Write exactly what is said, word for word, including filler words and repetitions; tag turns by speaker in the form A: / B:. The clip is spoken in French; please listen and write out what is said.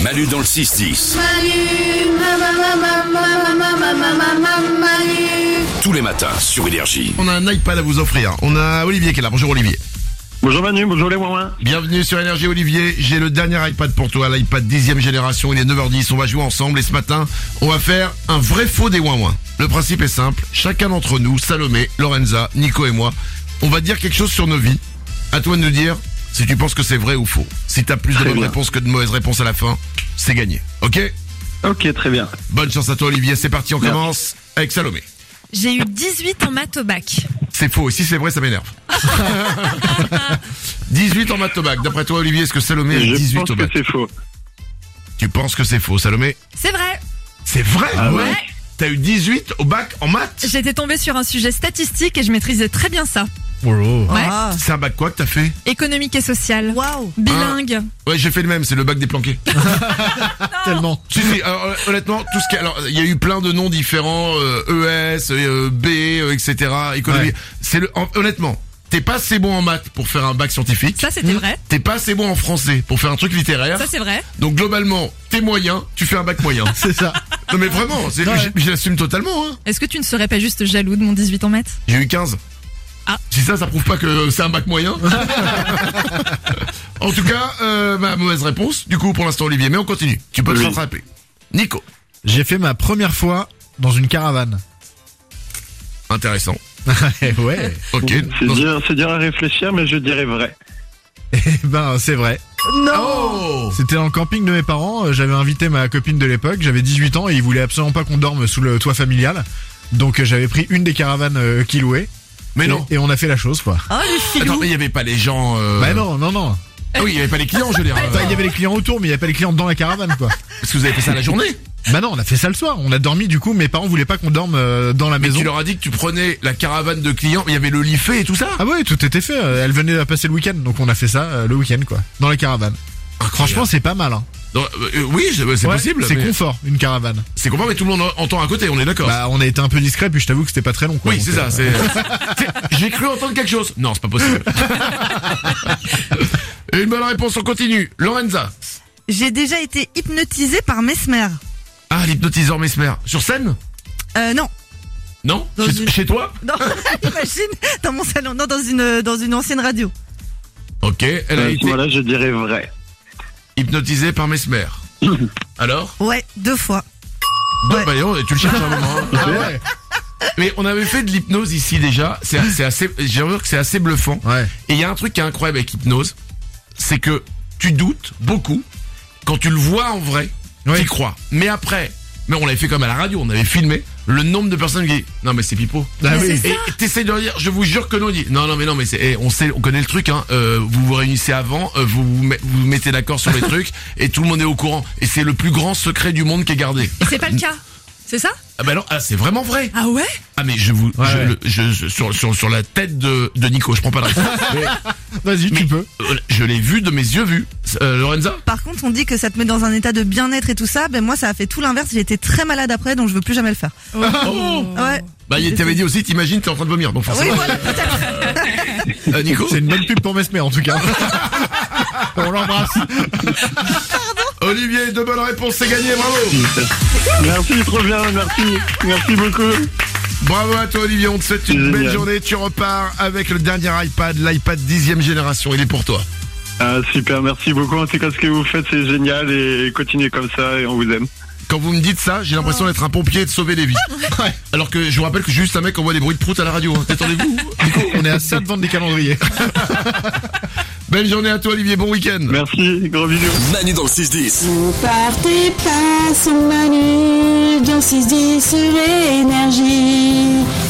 A: Manu dans le six dix.
B: Manu, ma, ma, ma, ma, ma, ma, ma, ma, ma, ma, Manu.
A: Tous les matins sur Énergie.
C: On a un iPad à vous offrir. On a Olivier qui est là. Bonjour Olivier.
D: Bonjour Manu, bonjour les moins.
C: Bienvenue sur Énergie Olivier. J'ai le dernier iPad pour toi, l'iPad dixième génération. Il est neuf heures dix. On va jouer ensemble et ce matin, on va faire un vrai faux des ouin ouin. Le principe est simple. Chacun d'entre nous, Salomé, Lorenza, Nico et moi, on va dire quelque chose sur nos vies. À toi de nous dire si tu penses que c'est vrai ou faux. Si t'as plus de
D: Très
C: bonnes
D: bien.
C: réponses que de mauvaises réponses à la fin, c'est gagné. Ok?
D: Ok, très bien.
C: Bonne chance à toi Olivier. C'est parti, on
D: Merci.
C: commence avec Salomé.
E: J'ai eu dix-huit en maths au bac.
C: C'est faux, et si c'est vrai, ça m'énerve. dix-huit en maths au bac. D'après toi, Olivier, est-ce que Salomé a eu
D: Je
C: dix-huit
D: pense
C: au
D: que
C: bac?
D: c'est faux.
C: Tu penses que c'est faux, Salomé?
E: C'est vrai.
C: C'est vrai?
D: Ah ouais?
E: Ouais.
C: T'as eu dix-huit au bac en maths?
E: J'étais tombée sur un sujet statistique et je maîtrisais très bien ça.
C: Oh.
E: Ouais.
C: C'est un bac quoi que t'as fait?
E: Économique et social. Waouh. Bilingue.
C: Ouais, j'ai fait le même, c'est le bac des planqués.
F: Tellement.
C: Si, si, alors, euh, honnêtement, tout ce qui, alors, il y a eu plein de noms différents, euh, E S, euh, B, euh, et cetera, économie.
F: Ouais.
C: C'est le, en- honnêtement, t'es pas assez bon en maths pour faire un bac scientifique.
E: Ça c'était vrai.
C: T'es pas assez bon en français pour faire un truc littéraire.
E: Ça c'est vrai.
C: Donc globalement, t'es moyen, tu fais un bac moyen.
F: C'est ça.
C: Non mais vraiment, c'est,
F: Ouais.
C: j'- je l'assume totalement. Hein.
E: Est-ce que tu ne serais pas juste jaloux de mon dix-huit en maths?
C: J'ai eu quinze.
E: Ah.
C: Si ça, ça prouve pas que c'est un bac moyen. En tout cas, euh, ma mauvaise réponse. Du coup, pour l'instant, Olivier, mais on continue. Tu peux te
D: Oui.
C: rattraper. Nico,
F: J'ai fait ma première fois dans une caravane.
C: intéressant.
F: Ouais.
C: Ok.
D: C'est
C: Dans-
D: dur, c'est dur à réfléchir, mais je dirais vrai.
F: Eh ben, c'est vrai.
C: Oh.
F: C'était dans le camping de mes parents. euh, J'avais invité ma copine de l'époque. J'avais dix-huit ans et ils voulaient absolument pas qu'on dorme sous le toit familial. Donc euh, j'avais pris une des caravanes euh, qu'ils louaient.
C: Mais
F: Et-
C: non.
F: Et on a fait la chose, quoi.
E: Oh le
C: Attends,
E: filou.
C: mais il y avait pas les gens. Euh...
F: Bah non, non, non.
C: Ah oui, il y avait pas les clients, je veux dire.
F: Enfin, il y avait les clients autour, mais il y avait pas les clients dans la caravane, quoi.
C: Parce que vous avez fait ça la journée.
F: Bah non, on a fait ça le soir. On a dormi, du coup, mes parents voulaient pas qu'on dorme euh, dans la
C: Mais
F: maison.
C: tu leur as dit que tu prenais la caravane de clients. Il y avait le lit fait et tout ça.
F: Ah ouais, tout était fait. euh, Elle venait de passer le week-end, donc on a fait ça euh, le week-end, quoi. Dans la caravane. Franchement, c'est pas mal, hein.
C: Donc, euh, oui, c'est c'est
F: Ouais,
C: possible.
F: C'est
C: mais-
F: confort, une caravane.
C: C'est confort, mais tout le monde entend à côté. On est d'accord.
F: Bah, on a été un peu discret, puis je t'avoue que c'était pas très long, quoi.
C: Oui,
F: Donc,
C: c'est
F: euh,
C: ça. C'est. c'est- J'ai cru entendre quelque chose. Non, c'est pas possible. Une bonne réponse, on continue. Lorenza.
G: J'ai déjà été hypnotisée par Mesmer.
C: Ah, l'hypnotiseur Mesmer. Sur scène?
G: Euh, non.
C: Non?
G: Dans
C: Chez,
G: une-
C: chez toi?
G: Non, imagine, dans mon salon, non, dans une, dans une ancienne radio.
C: Ok, elle a
D: À ce
C: été
D: moment-là, je dirais vrai.
C: hypnotisée par Mesmer. Alors?
G: Ouais, deux fois.
C: Bon,
G: Ouais.
C: bah, allez, tu le cherches un moment. hein.
F: Ah ouais.
C: Mais on avait fait de l'hypnose ici déjà. C'est c'est assez, j'ai envie de dire que c'est assez bluffant.
F: Ouais.
C: Et il y a un truc qui est incroyable avec hypnose, c'est que tu doutes beaucoup. Quand tu le vois en vrai,
F: Oui.
C: tu y crois. Mais après, mais on l'avait fait comme à la radio, on avait filmé le nombre de personnes qui disent non mais c'est pipeau.
F: Ah
G: Mais
F: oui.
G: c'est
C: Et et t'essayes de leur dire, je vous jure que non, on dit non non mais non mais c'est, eh, on sait, on connaît le truc hein. Euh, vous vous réunissez avant, euh, vous vous, met- vous vous mettez d'accord sur les trucs et tout le monde est au courant. Et c'est le plus grand secret du monde qui est gardé.
E: Et c'est pas le cas. C'est ça?
C: Ah bah non, ah, c'est vraiment vrai.
E: Ah ouais?
C: Ah mais je vous,
F: Ouais,
C: je,
F: ouais.
C: le- je- je- sur, sur, sur la tête de, de Nico, je prends pas le risque.
F: Vas-y,
C: Mais-
F: tu peux.
C: Euh, je l'ai vu de mes yeux vus. Euh, Lorenza?
G: Par contre, on dit que ça te met dans un état de bien-être et tout ça. Ben, moi, ça a fait tout l'inverse. J'ai été très malade après, donc je veux plus jamais le faire.
C: Oh.
G: Ouais.
C: Bah, il t'avait dit aussi, t'imagines, t'es en train de vomir. Donc
G: Oui,
C: forcément.
G: voilà, peut-être.
C: Euh, Nico?
F: C'est une bonne pub pour Mesmer, en tout cas. On l'embrasse.
C: Olivier, deux bonnes réponses, c'est gagné, bravo!
D: Merci, trop bien, merci. Merci beaucoup.
C: Bravo à toi, Olivier, on te souhaite une
D: C'est
C: belle
D: génial.
C: journée. Tu repars avec le dernier iPad, l'iPad dixième génération. Il est pour toi.
D: Ah, super, merci beaucoup. En tout cas, ce que vous faites, c'est génial et continuez comme ça et on vous aime.
C: Quand vous me dites ça, j'ai l'impression d'être un pompier et de sauver des vies. Ouais. Alors que je vous rappelle que je suis juste un mec qui envoie des bruits de prout à la radio. hein. Détendez-vous.
F: Nico, on est à ça de vendre des calendriers.
C: Belle journée à toi, Olivier. Bon week-end.
D: Merci, gros bisous.
A: Manu dans le six dix.
B: Ne partez pas sans Manu dans six dix sur Énergie.